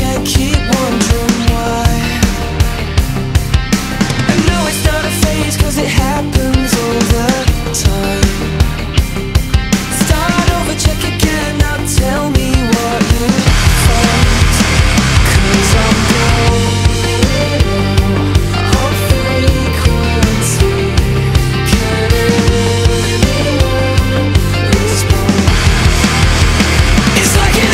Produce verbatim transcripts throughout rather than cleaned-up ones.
I keep wondering why. I know it's not a phase, cause it happens all the time. Start over, check again, now tell me what you find. Cause I'm going on frequency. Can anyone respond? It's like an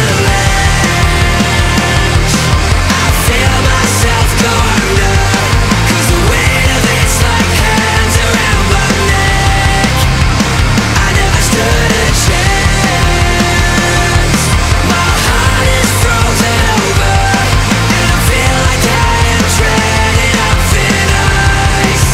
avalanche. I feel myself go under, cause the weight of it's like hands around my neck. I never stood a chance. My heart is frozen over, and I feel like I am treading on thin ice.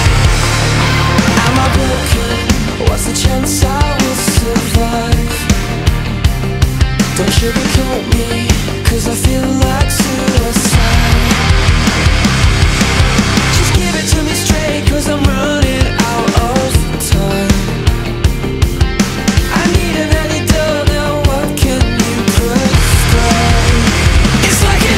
Am I broken? What's the chance I will survive? Don't sugarcoat me, cause I feel like suicide. Just give it to me straight, cause I'm running out of time. I need an antidote now, what can you prescribe? It's like an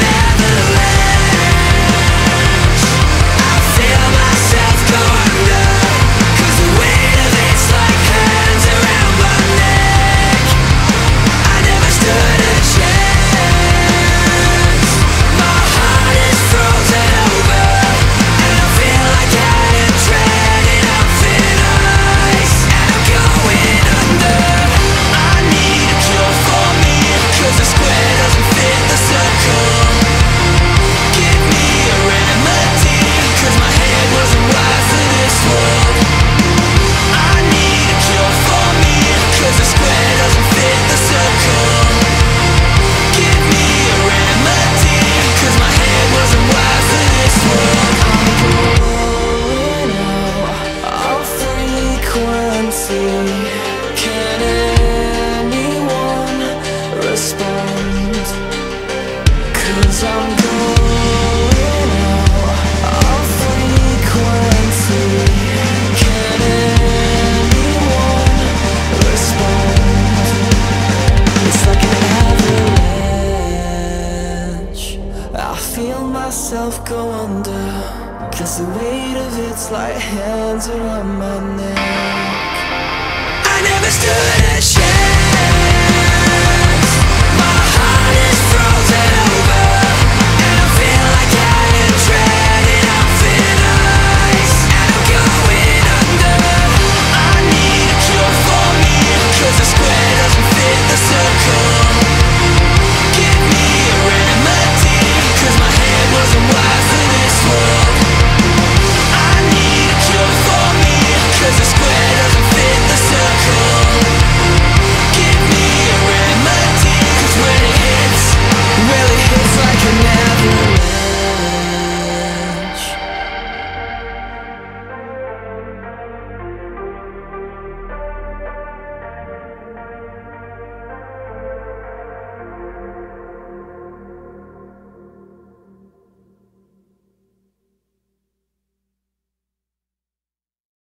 avalanche. I feel myself go under, cause the weight of it's like hands around my neck. I never stood a chance. My heart is frozen over, and I feel like I am treading on thin ice. And I'm going under. I need a cure for me, cause the square doesn't fit the circle. Give me a remedy, cause my head wasn't right for this world. I need a cure for me, cause the square doesn't fit the circle. Give me a remedy, cause my head wasn't right for this world. I'm going out on frequency. Can anyone respond? Cause I'm going out on frequency. Can anyone respond? It's like an avalanche. I feel myself go under, cause the weight of it's like hands around my neck. I never stood a chance.